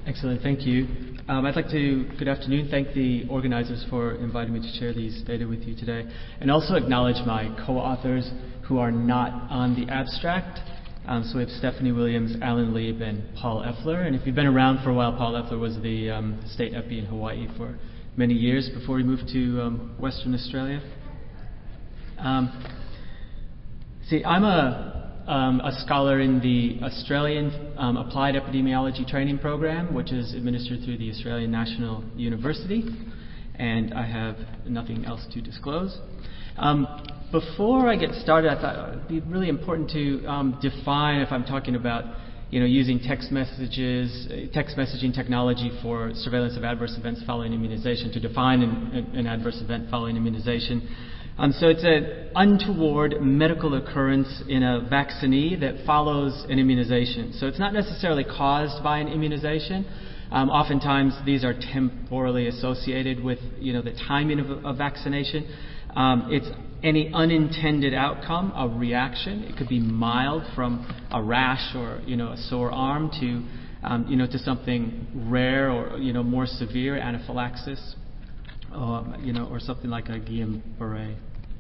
Excellent, thank you. I'd like to, good afternoon, thank the organizers for inviting me to share these data with you today, and also acknowledge my co-authors who are not on the abstract. So we have Stephanie Williams, Alan Lieb, and Paul Effler. And if you've been around for a while, Paul Effler was the state epi in Hawaii for many years before he moved to Western Australia. I'm a scholar in the Australian Applied Epidemiology Training Program, which is administered through the Australian National University, and I have nothing else to disclose. Before I get started, I thought it would be really important to define, if I'm talking about using text messaging technology for surveillance of adverse events following immunization, to define an adverse event following immunization. So it's an untoward medical occurrence in a vaccinee that follows an immunization. So it's not necessarily caused by an immunization. Oftentimes these are temporally associated with the timing of vaccination. It's any unintended outcome, a reaction. It could be mild, from a rash or a sore arm to something rare or more severe, anaphylaxis. Or something like a Guillain-Barré.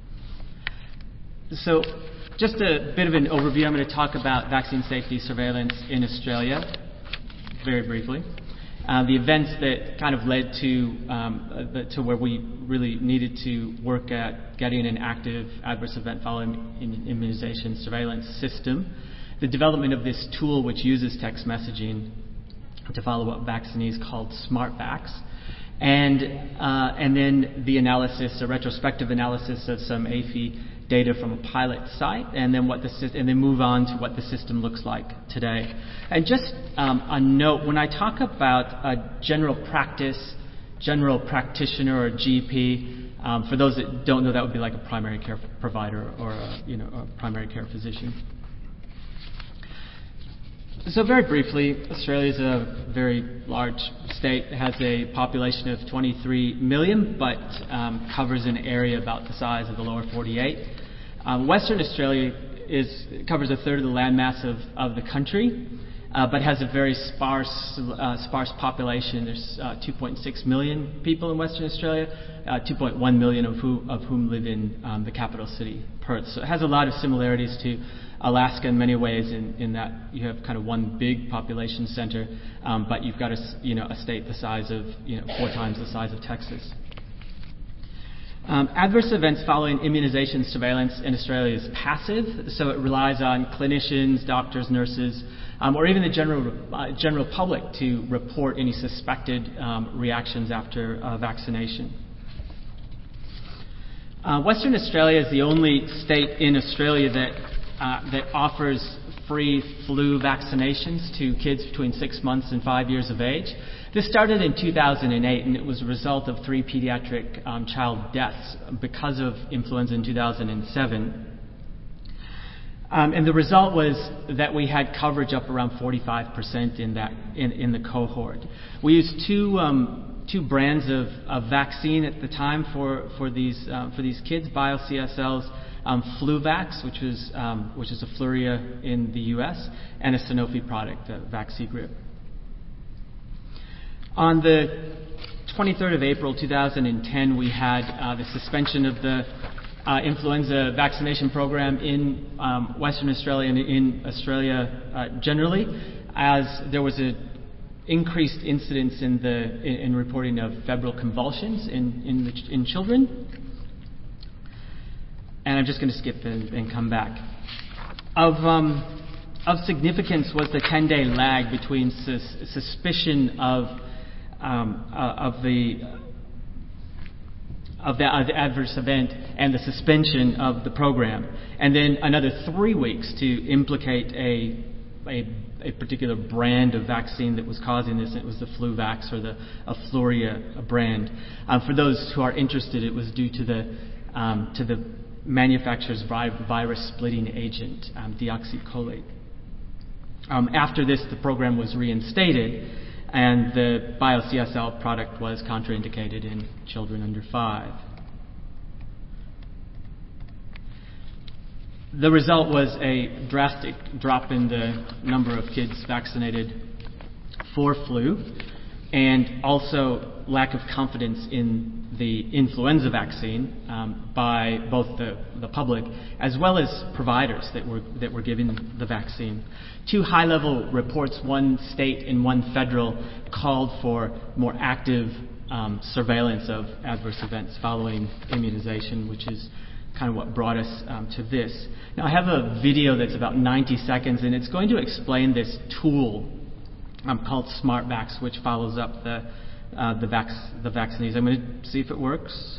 So, just a bit of an overview. I'm going to talk about vaccine safety surveillance in Australia, very briefly. The events that kind of led to where we really needed to work at getting an active adverse event following immunization surveillance system. The development of this tool, which uses text messaging to follow up vaccinees, called SmartVax. And then the analysis, a retrospective analysis of some APHI data from a pilot site, and then move on to what the system looks like today. And just a note: when I talk about a general practitioner or GP, for those that don't know, that would be like a primary care provider or a primary care physician. So very briefly, Australia is a very large state. It has a population of 23 million, but covers an area about the size of the lower 48. Western Australia covers a third of the landmass of the country, but has a very sparse population. There's 2.6 million people in Western Australia, 2.1 million of whom live in the capital city, Perth. So it has a lot of similarities to Alaska in many ways, in that you have kind of one big population center, but you've got a state the size of 4 times the size of Texas. Adverse events following immunization surveillance in Australia is passive, so it relies on clinicians, doctors, nurses, or even the general public to report any suspected reactions after vaccination. Western Australia is the only state in Australia that offers free flu vaccinations to kids between 6 months and 5 years of age. This started in 2008, and it was a result of 3 pediatric child deaths because of influenza in 2007. And the result was that we had coverage up around 45% in the cohort. We used two brands of vaccine at the time for these kids: BioCSL's FluVax, which is a Fluria in the U.S., and a Sanofi product, Vaxigrip. On the 23rd of April 2010, we had the suspension of the influenza vaccination program in Western Australia and in Australia generally, as there was an increased incidence in reporting of febrile convulsions in children. And I'm just going to skip and come back. Of significance was the 10-day lag between suspicion of the adverse event and the suspension of the program, and then another 3 weeks to implicate a particular brand of vaccine that was causing this. It was the FluVax or the Fluria brand. For those who are interested, it was due to the manufacturer's virus splitting agent, deoxycholate. After this, the program was reinstated, and the BioCSL product was contraindicated in children under 5. The result was a drastic drop in the number of kids vaccinated for flu, and also lack of confidence in the influenza vaccine by both the public as well as providers that were given the vaccine. Two high-level reports, one state and one federal, called for more active surveillance of adverse events following immunization, which is kind of what brought us to this. Now, I have a video that's about 90 seconds, and it's going to explain this tool called SmartVax, which follows up the vaccinees. I'm going to see if it works.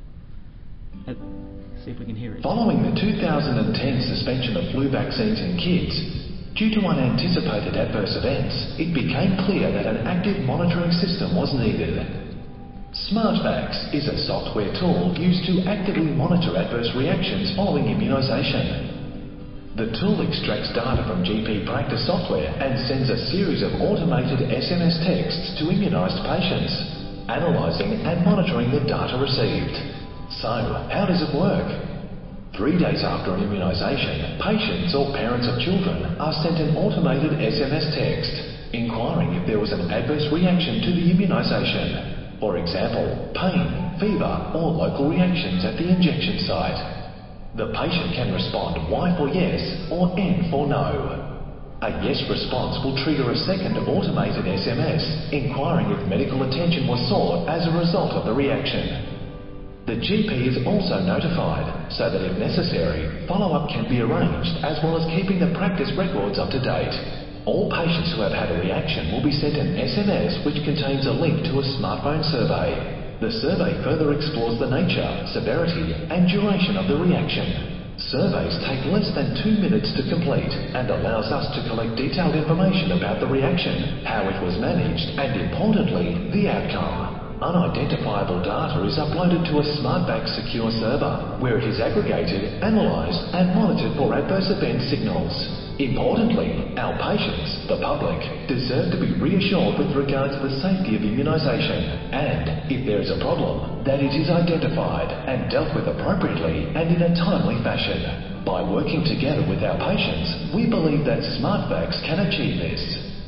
See if we can hear it. Following the 2010 suspension of flu vaccines in kids, due to unanticipated adverse events, it became clear that an active monitoring system was needed. SmartVax is a software tool used to actively monitor adverse reactions following immunisation. The tool extracts data from GP practice software and sends a series of automated SMS texts to immunised patients, analysing and monitoring the data received. So, how does it work? 3 days after an immunisation, patients or parents of children are sent an automated SMS text inquiring if there was an adverse reaction to the immunisation. For example, pain, fever or local reactions at the injection site. The patient can respond Y for yes or N for no. A yes response will trigger a second automated SMS inquiring if medical attention was sought as a result of the reaction. The GP is also notified so that if necessary, follow-up can be arranged as well as keeping the practice records up to date. All patients who have had a reaction will be sent an SMS which contains a link to a smartphone survey. The survey further explores the nature, severity and duration of the reaction. Surveys take less than 2 minutes to complete and allows us to collect detailed information about the reaction, how it was managed and, importantly, the outcome. Unidentifiable data is uploaded to a SmartVax secure server where it is aggregated, analysed and monitored for adverse event signals. Importantly, our patients, the public, deserve to be reassured with regard to the safety of immunisation and, if there is a problem, that it is identified and dealt with appropriately and in a timely fashion. By working together with our patients, we believe that SmartVax can achieve this.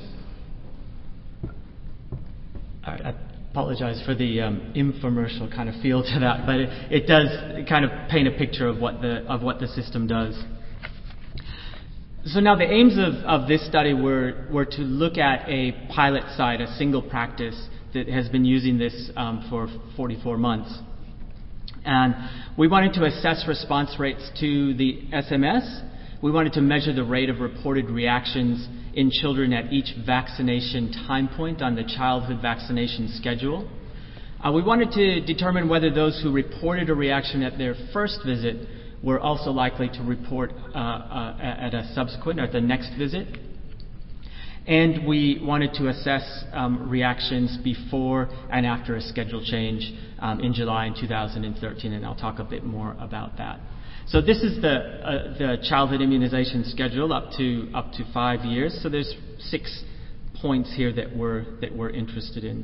All right, I apologize for the infomercial kind of feel to that, but it does kind of paint a picture of what the system does. So now the aims of this study were to look at a pilot site, a single practice that has been using this for 44 months. And we wanted to assess response rates to the SMS. We wanted to measure the rate of reported reactions in children at each vaccination time point on the childhood vaccination schedule. We wanted to determine whether those who reported a reaction at their first visit were also likely to report at a subsequent, or at the next visit. And we wanted to assess reactions before and after a schedule change in July in 2013, and I'll talk a bit more about that. So this is the childhood immunization schedule up to 5 years. So there's 6 points here that we're interested in.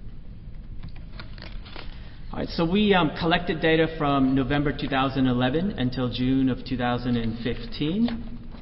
All right, so we collected data from November 2011 until June of 2015.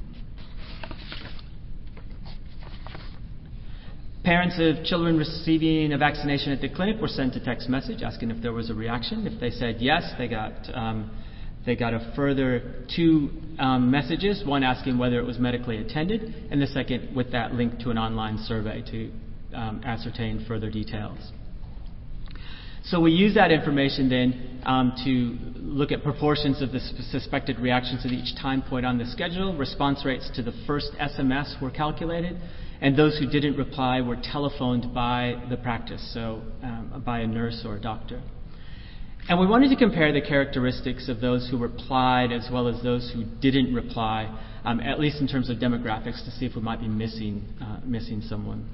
Parents of children receiving a vaccination at the clinic were sent a text message asking if there was a reaction. If they said yes, they got a further 2 messages, one asking whether it was medically attended, and the second with that link to an online survey to ascertain further details. So we use that information then to look at proportions of the suspected reactions at each time point on the schedule. Response rates to the first SMS were calculated, and those who didn't reply were telephoned by the practice, so by a nurse or a doctor. And we wanted to compare the characteristics of those who replied as well as those who didn't reply, at least in terms of demographics, to see if we might be missing someone.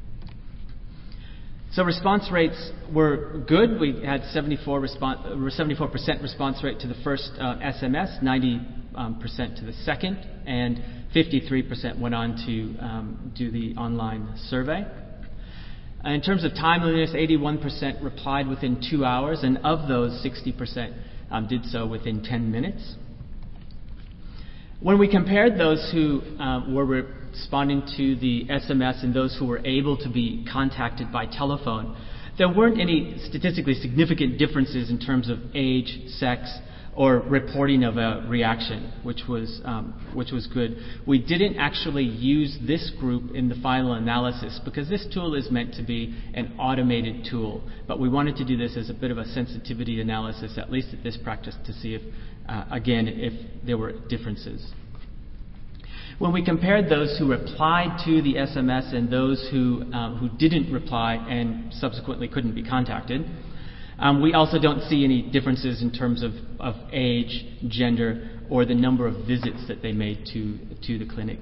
So response rates were good. We had 74% response rate to the first SMS, 90% to the second, and 53% went on to do the online survey. In terms of timeliness, 81% replied within 2 hours, and of those, 60% did so within 10 minutes. When we compared those who were responding to the SMS and those who were able to be contacted by telephone, there weren't any statistically significant differences in terms of age, sex, or reporting of a reaction, which was good. We didn't actually use this group in the final analysis because this tool is meant to be an automated tool, but we wanted to do this as a bit of a sensitivity analysis, at least at this practice, to see if, again, if there were differences. When we compared those who replied to the SMS and those who didn't reply and subsequently couldn't be contacted, we also don't see any differences in terms of age, gender, or the number of visits that they made to the clinic.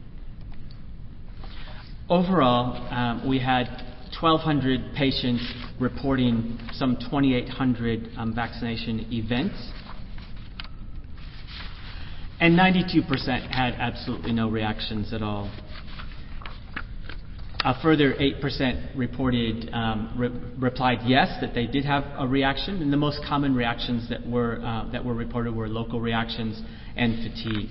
Overall, we had 1,200 patients reporting some 2,800 vaccination events, and 92% had absolutely no reactions at all. A further 8% reported replied yes, that they did have a reaction, and the most common reactions that were reported were local reactions and fatigue.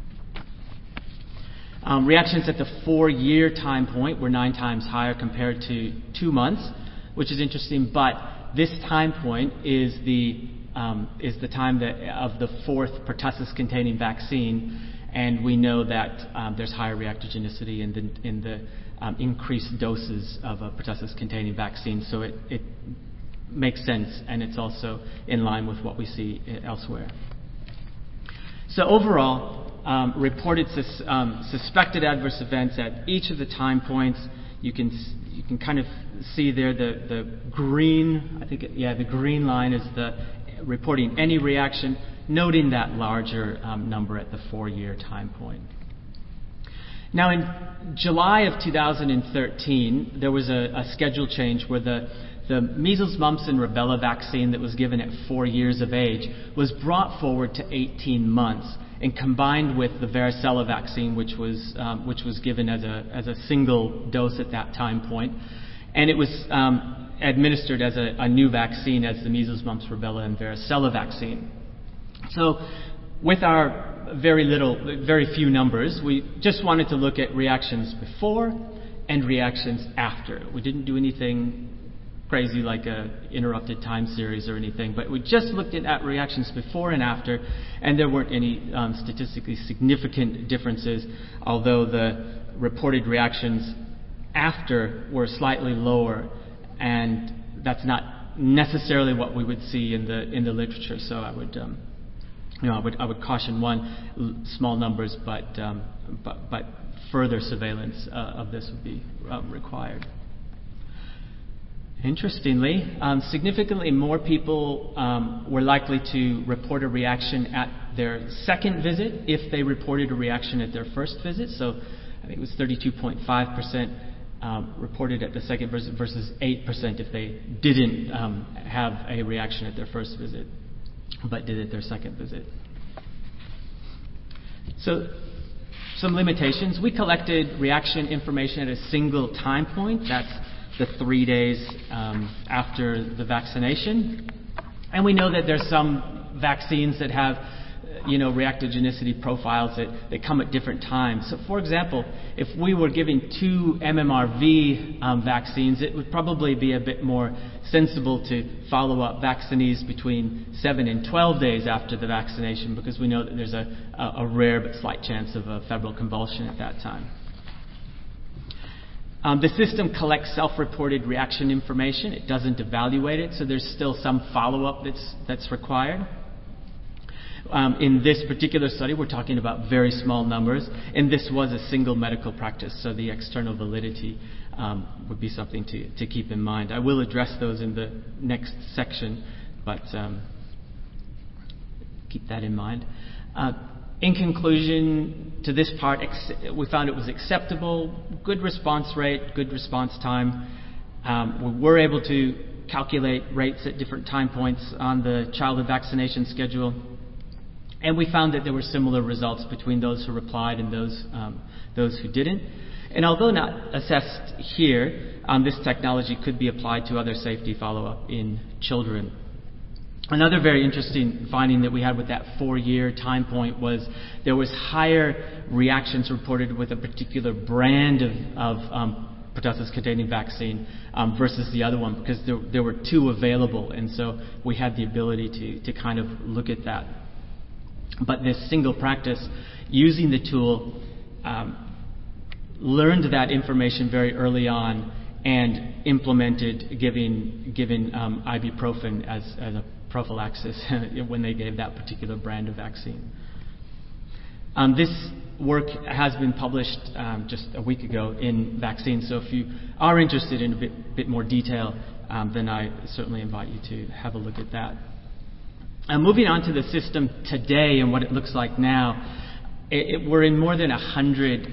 Reactions at the 4-year time point were 9 times higher compared to 2 months, which is interesting. But this time point is the time of the 4th pertussis-containing vaccine, and we know that there's higher reactogenicity in the increased doses of a pertussis-containing vaccine, so it makes sense, and it's also in line with what we see elsewhere. So overall, reported suspected adverse events at each of the time points. You can kind of see there the green. The green line is the reporting any reaction, noting that larger number at the 4-year time point. Now, in July of 2013, there was a schedule change where the measles, mumps, and rubella vaccine that was given at 4 years of age was brought forward to 18 months and combined with the varicella vaccine, which was given as a single dose at that time point, and it was administered as a new vaccine as the measles, mumps, rubella, and varicella vaccine. So, with our very few numbers, we just wanted to look at reactions before and reactions after. We didn't do anything crazy like a interrupted time series or anything, but we just looked at reactions before and after, and there weren't any statistically significant differences, although the reported reactions after were slightly lower, and that's not necessarily what we would see in the literature. So I would caution small numbers, but further surveillance of this would be required. Interestingly, significantly more people were likely to report a reaction at their second visit if they reported a reaction at their first visit. So I think it was 32.5% reported at the second visit versus 8% if they didn't have a reaction at their first visit, but did at their second visit. So, some limitations. We collected reaction information at a single time point. That's the 3 days after the vaccination. And we know that there's some vaccines that have reactogenicity profiles that come at different times. So, for example, if we were giving 2 MMRV vaccines, it would probably be a bit more sensible to follow up vaccinees between 7 and 12 days after the vaccination, because we know that there's a rare but slight chance of a febrile convulsion at that time. The system collects self-reported reaction information. It doesn't evaluate it, so there's still some follow-up that's required. In this particular study, we're talking about very small numbers, and this was a single medical practice, so the external validity would be something to keep in mind. I will address those in the next section, but keep that in mind. In conclusion to this part, we found it was acceptable, good response rate, good response time. We were able to calculate rates at different time points on the childhood vaccination schedule. And we found that there were similar results between those who replied and those who didn't. And although not assessed here, this technology could be applied to other safety follow-up in children. Another very interesting finding that we had with that 4-year time point was there was higher reactions reported with a particular brand of pertussis-containing vaccine versus the other one, because there were 2 available, and so we had the ability to kind of look at that. But this single practice, using the tool, learned that information very early on and implemented giving ibuprofen as a prophylaxis when they gave that particular brand of vaccine. This work has been published just a week ago in Vaccines, so if you are interested in a bit more detail, then I certainly invite you to have a look at that. Moving on to the system today and what it looks like now, we're in more than 100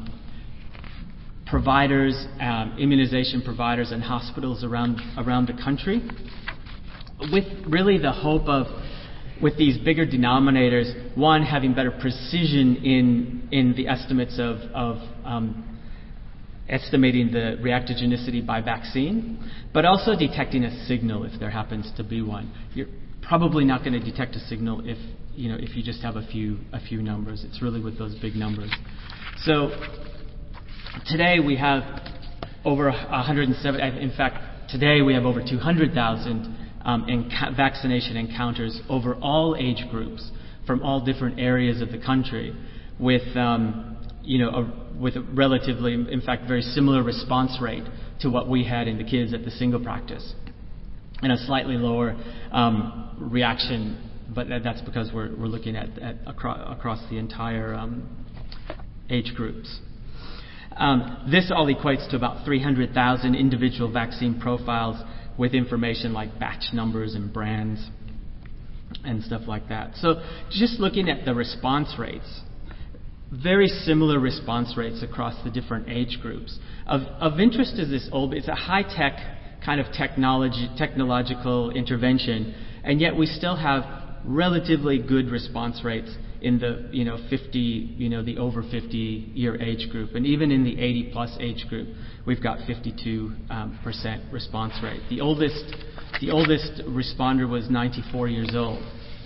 providers, immunization providers and hospitals around the country, with really the hope of, with these bigger denominators, one, having better precision in the estimates of estimating the reactogenicity by vaccine, but also detecting a signal if there happens to be one. You're probably not going to detect a signal if you just have a few numbers. It's really with those big numbers. So today we have over 107. In fact, today we have over 200,000 vaccination encounters over all age groups from all different areas of the country, with with a relatively, in fact, very similar response rate to what we had in the kids at the single practice, and a slightly lower reaction, but that's because we're looking at across the entire age groups. This all equates to about 300,000 individual vaccine profiles with information like batch numbers and brands and stuff like that. So just looking at the response rates, very similar response rates across the different age groups. Of interest is this it's a high-tech kind of technological intervention, and yet we still have relatively good response rates in the the over 50 year age group, and even in the 80 plus age group, we've got 52% response rate. The oldest responder was 94 years old,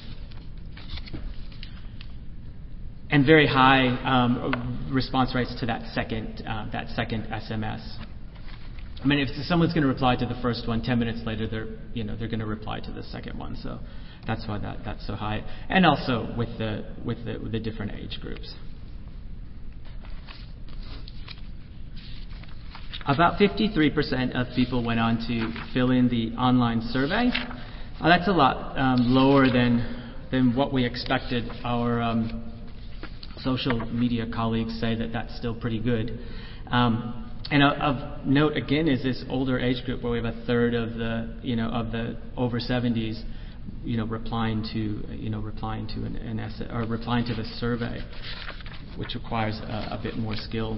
and very high response rates to that second SMS. I mean, if someone's going to reply to the first one, 10 minutes later, they're going to reply to the second one. So that's why that's so high, and also with the different age groups. About 53% of people went on to fill in the online survey. That's a lot lower than what we expected. Our social media colleagues say that that's still pretty good. And of note again is this older age group, where we have a third of the over 70s, replying to an essay or replying to the survey, which requires a bit more skill.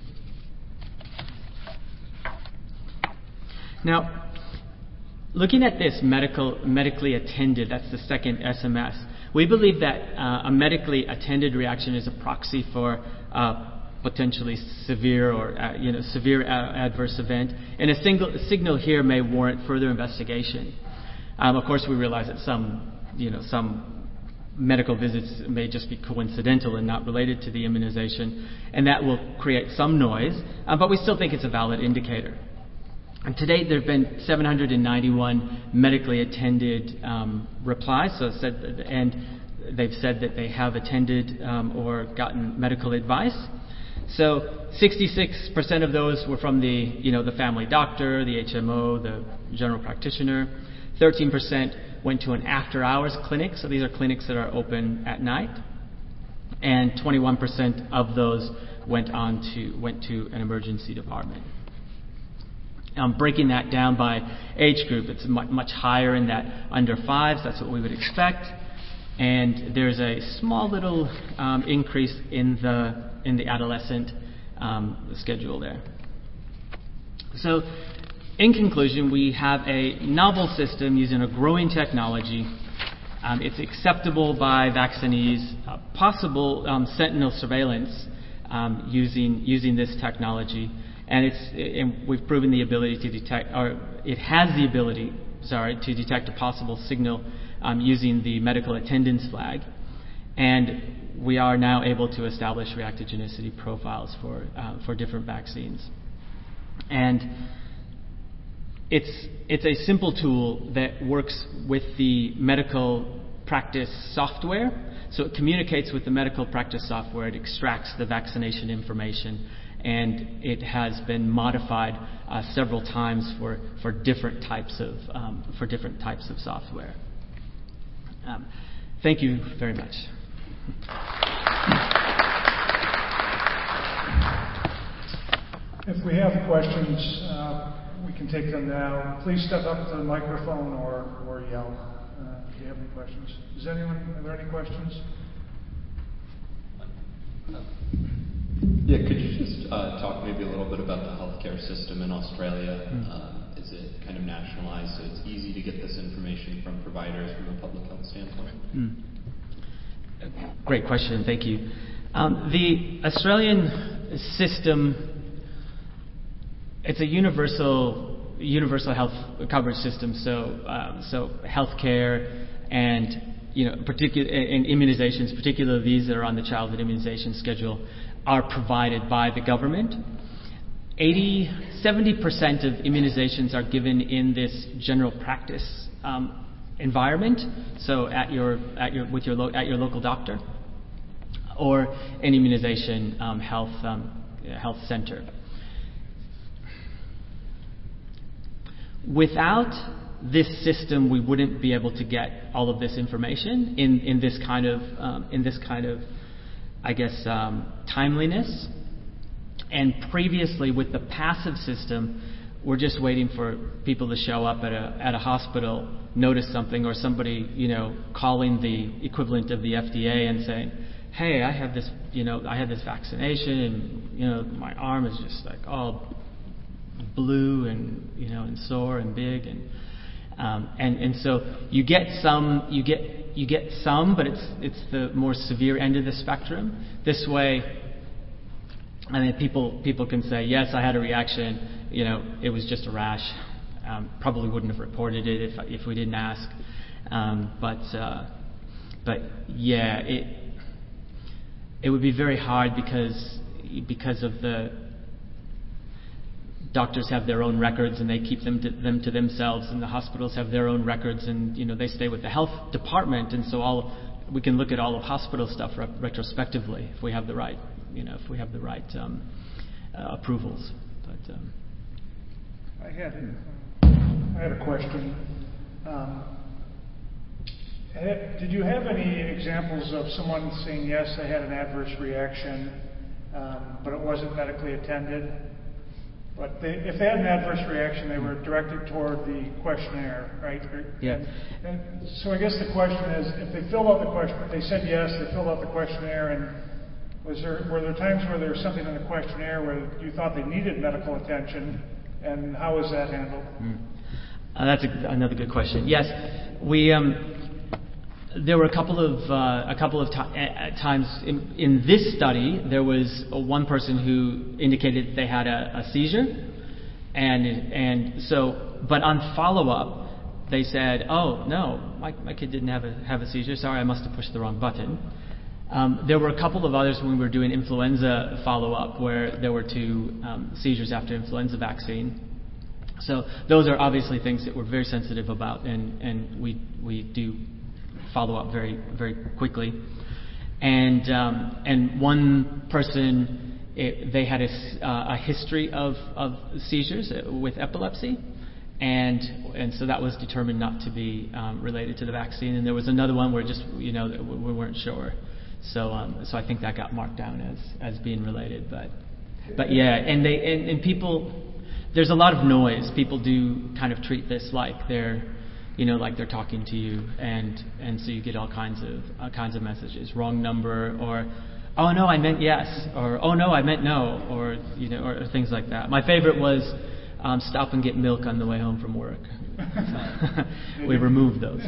Now, looking at this medically attended, that's the second SMS. We believe that a medically attended reaction is a proxy for potentially severe or severe adverse event, and a signal here may warrant further investigation. Of course, we realize that some medical visits may just be coincidental and not related to the immunization, and that will create some noise, but we still think it's a valid indicator. And to date, there have been 791 medically attended replies, and they've said that they have attended or gotten medical advice. So 66% of those were from the family doctor, the HMO, the general practitioner. 13% went to an after-hours clinic, so these are clinics that are open at night. And 21% of those went to an emergency department. Breaking that down by age group, it's much higher in that under 5s. That's what we would expect. And there's a small little increase in the adolescent schedule there. So, in conclusion, we have a novel system using a growing technology. It's acceptable by vaccinees. Possible sentinel surveillance using this technology. And we've proven the ability to detect, or it has the ability, to detect a possible signal using the medical attendance flag, and we are now able to establish reactogenicity profiles for different vaccines. And it's a simple tool that works with the medical practice software. So it communicates with the medical practice software. It extracts the vaccination information, and it has been modified several times for different types of software. Thank you very much. If we have questions, we can take them now. Please step up to the microphone or yell if you have any questions. Are there any questions? Yeah, could you just talk maybe a little bit about the healthcare system in Australia? Is it kind of nationalized so it's easy to get this information from providers from a public health standpoint? Great question, thank you. The Australian system, it's a universal health coverage system. So healthcare and and immunizations, particularly these that are on the childhood immunization schedule, are provided by the government. 70% of immunizations are given in this general practice environment. So at your local doctor, or an immunization health center. Without this system, we wouldn't be able to get all of this information in this kind of timeliness. And previously, with the passive system, we're just waiting for people to show up at a hospital, notice something, or somebody calling the equivalent of the FDA and saying, "Hey, I have this vaccination, and my arm is just like all blue and and sore and big, and so you get some, but it's the more severe end of the spectrum. This way, I mean, people can say, yes, I had a reaction, it was just a rash. Probably wouldn't have reported it if we didn't ask. But yeah, it would be very hard because of the doctors have their own records and they keep them to themselves, and the hospitals have their own records, and they stay with the health department, and so we can look at all of hospital stuff retrospectively if we have the right approvals. But I had a question. Did you have any examples of someone saying yes, they had an adverse reaction, but it wasn't medically attended? But if they had an adverse reaction, they were directed toward the questionnaire, right? Yeah. And so I guess the question is, if they filled out the question, they said yes, they filled out the questionnaire, and were there times where there was something in the questionnaire where you thought they needed medical attention, and how was that handled? That's another good question. Yes, we. There were a couple of times in this study. There was one person who indicated they had a seizure, and so, but on follow-up, they said, "Oh no, my kid didn't have a seizure. Sorry, I must have pushed the wrong button." There were a couple of others when we were doing influenza follow-up where there were 2 seizures after influenza vaccine. So those are obviously things that we're very sensitive about, and we do follow up very, very quickly. And one person, they had a history of seizures with epilepsy, and so that was determined not to be related to the vaccine. And there was another one where just we weren't sure. So I think that got marked down as being related. But yeah, and people, there's a lot of noise. People do kind of treat this like they're like they're talking to you, and so you get all kinds of messages, wrong number, or oh no, I meant yes, or oh no, I meant no, or or things like that. My favorite was stop and get milk on the way home from work. We removed those.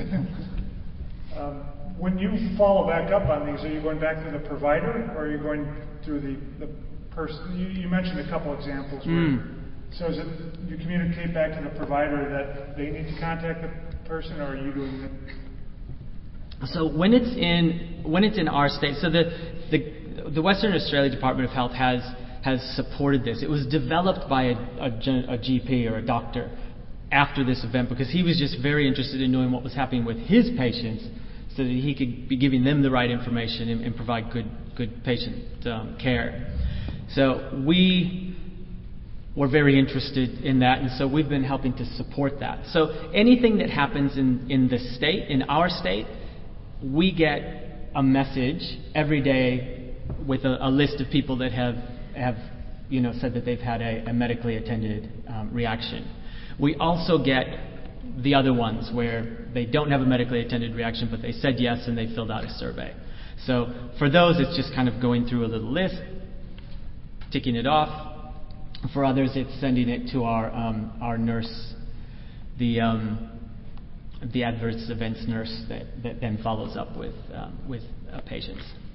When you follow back up on these, are you going back to the provider, or are you going through the person? You mentioned a couple examples where So is it you communicate back to the provider that they need to contact the person, or are you doing it? So when it's in our state, so the Western Australia Department of Health has supported this. It was developed by a GP or a doctor after this event because he was just very interested in knowing what was happening with his patients, so that he could be giving them the right information and provide good patient care. So we were very interested in that, and so we've been helping to support that. So anything that happens in the state, in our state, we get a message every day with a list of people that have said that they've had a medically attended reaction. We also get the other ones where they don't have a medically attended reaction, but they said yes and they filled out a survey. So for those, it's just kind of going through a little list, ticking it off. For others, it's sending it to our nurse, the adverse events nurse that then follows up with patients.